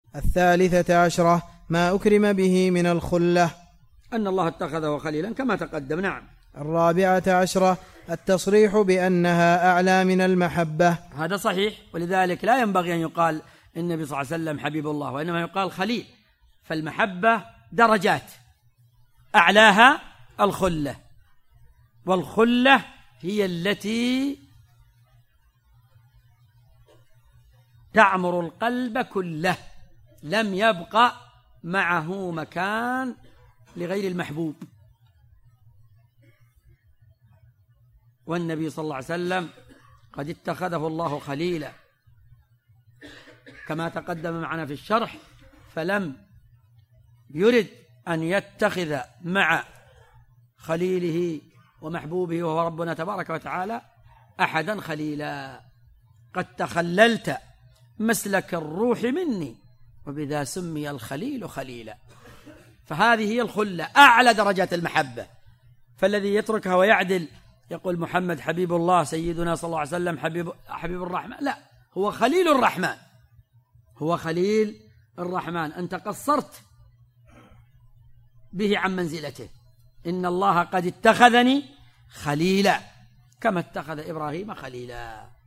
13 ما أكرم به من الخلة، أن الله اتخذه خليلا كما تقدم. نعم. 14 التصريح بأنها أعلى من المحبة. هذا صحيح، ولذلك لا ينبغي أن يقال النبي صلى الله عليه وسلم حبيب الله، وإنما يقال خليل. فالمحبة درجات، أعلاها الخلة، والخلة هي التي تعمر القلب كله، لم يبقى معه مكان لغير المحبوب. والنبي صلى الله عليه وسلم قد اتخذه الله خليلا كما تقدم معنا في الشرح، فلم يرد أن يتخذ مع خليله ومحبوبه وهو ربنا تبارك وتعالى أحدا خليلا. قد تخللت مسلك الروح مني وبذا سمي الخليل خليلا. فهذه هي الخلة، أعلى درجات المحبة. فالذي يتركها ويعدل يقول محمد حبيب الله سيدنا صلى الله عليه وسلم حبيب الرحمن، لا، هو خليل الرحمن، هو خليل الرحمن. أنت قصرت به عن منزلته. إن الله قد اتخذني خليلا كما اتخذ إبراهيم خليلا.